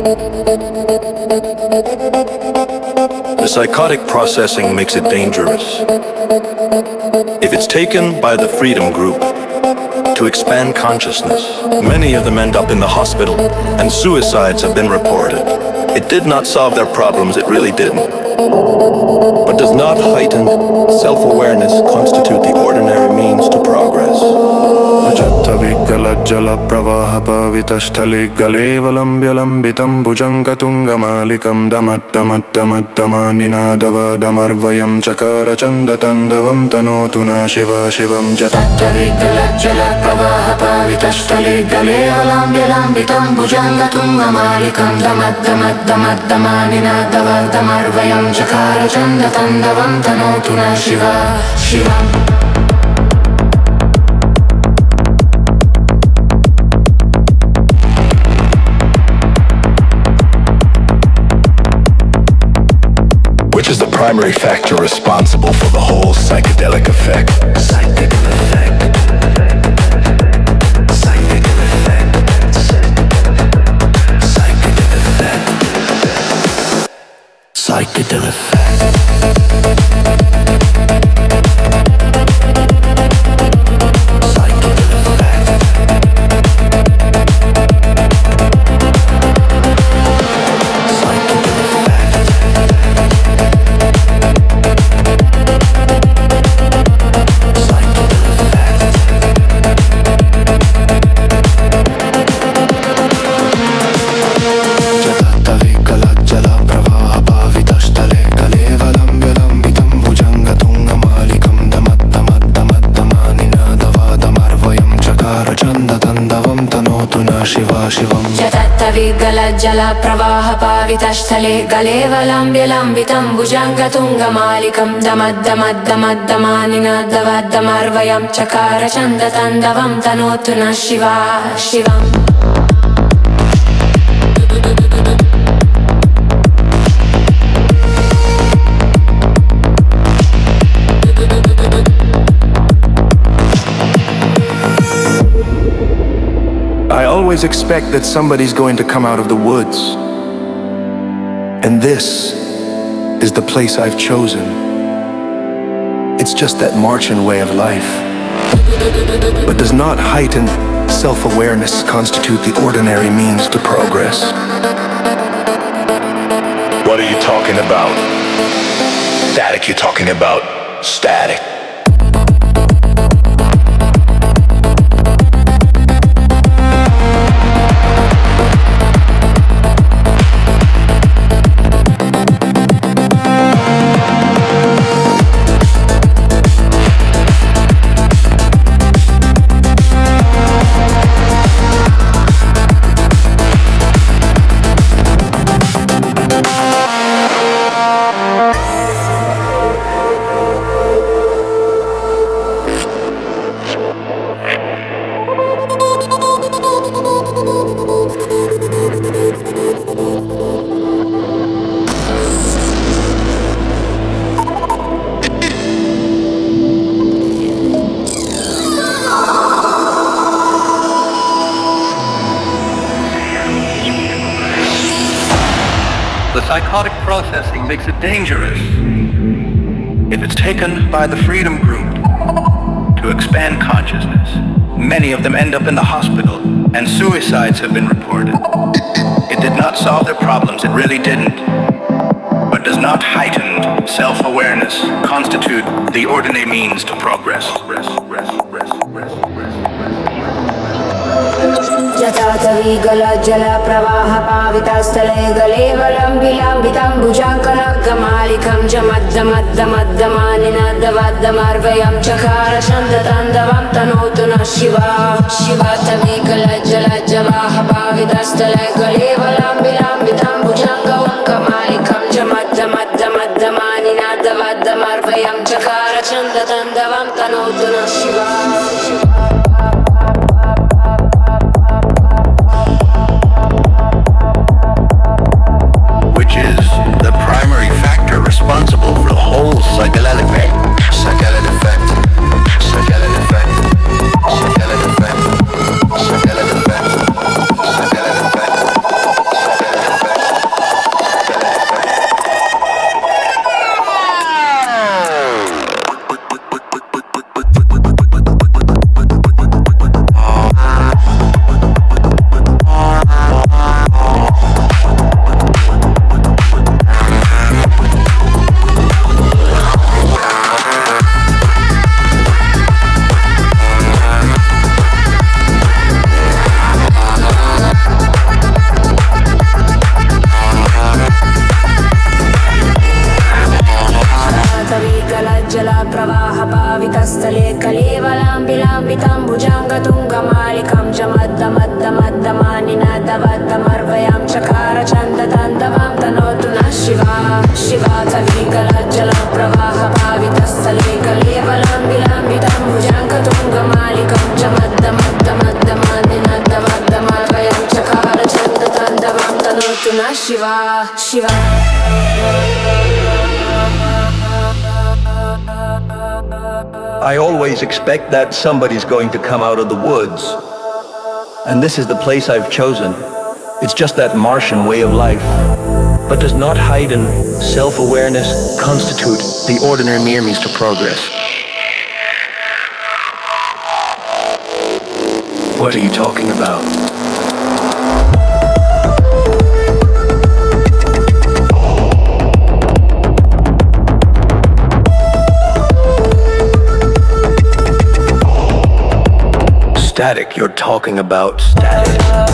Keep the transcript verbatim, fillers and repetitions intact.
The psychotic processing makes it dangerous. If it's taken by the Freedom Group to expand consciousness, many of them end up in the hospital, and suicides have been reported. It did not solve their problems, it really didn't. But does not heightened self-awareness constitute the ordinary means to progress? Ajataviggalajjalapravahapavitasthaligalevalambyalambhitam bhujangatungamalikam damaddamaddamaddamaddamaninaadavadamarvayam chakarachandatandavam tanotuna shiva shivam jatattaviggalajjalapravahapavitasthaligalevalambyalambhitam bhujangatungamalikam damaddamaddamaddamaninaadavadamarvayam chakarachandatandavam tanotuna shiva shivam. Which is the primary factor responsible for the whole psychedelic effect? Psychedelic effect. Psychedelic effect. Psychedelic effect. Psychedelic effect. Jalapravahapavitastale galevalambyalambhitam bhujangatungamalikam damaddamaddamaddamaninaadavadamarvayam chakarachandatandavam tanotuna shiva shivam. I always expect that somebody's going to come out of the woods. And this is the place I've chosen. It's just that marching way of life. But does not heightened self-awareness constitute the ordinary means to progress? What are you talking about? Static, you're talking about static. Psychotic processing makes it dangerous. If it's taken by the Freedom Group to expand consciousness, many of them end up in the hospital, and suicides have been reported. It did not solve their problems, it really didn't. But does not heightened self-awareness constitute the ordinary means to progress? Rest, rest, rest, rest, rest. Jatattaviggalajjalapravahapavitastale galevalambyalambhitam bhujangatungamalikam damaddamaddamaddamaninaadavadamarvayam chakarachandatandavam tanotuna shiva shiva. Taviggalajjalajjalahapavitastale galevalambyalambhitam bhujangatungamalikam damaddamaddamaddamaninaadavadamarvayam chakarachandatandavam tanotuna shiva. Responsible for the whole psychedelic effect. Psychedelic effect. Psychedelic effect. Psychedelic effect. Psychedelic effect. Psychedelic effect. Psychedelic effect. शब्दमर्वयं चकार छन्दतन्दवं तनोतु नः शिवा शिवा तवीकलज्जलप्रवाहभावितस्थले कलेवलं विलम्बितं भुजङ्गतुङ्गमालिकं च मद्दमद्दमद्दमद्दमद्दमर्वयं चकार छन्दतन्दवं तनोतु नः Shiva Shiva I always expect that somebody's going to come out of the woods. And this is the place I've chosen. It's just that Martian way of life. But does not height and self-awareness constitute the ordinary mere means to progress? What are you talking about? Static, you're talking about static.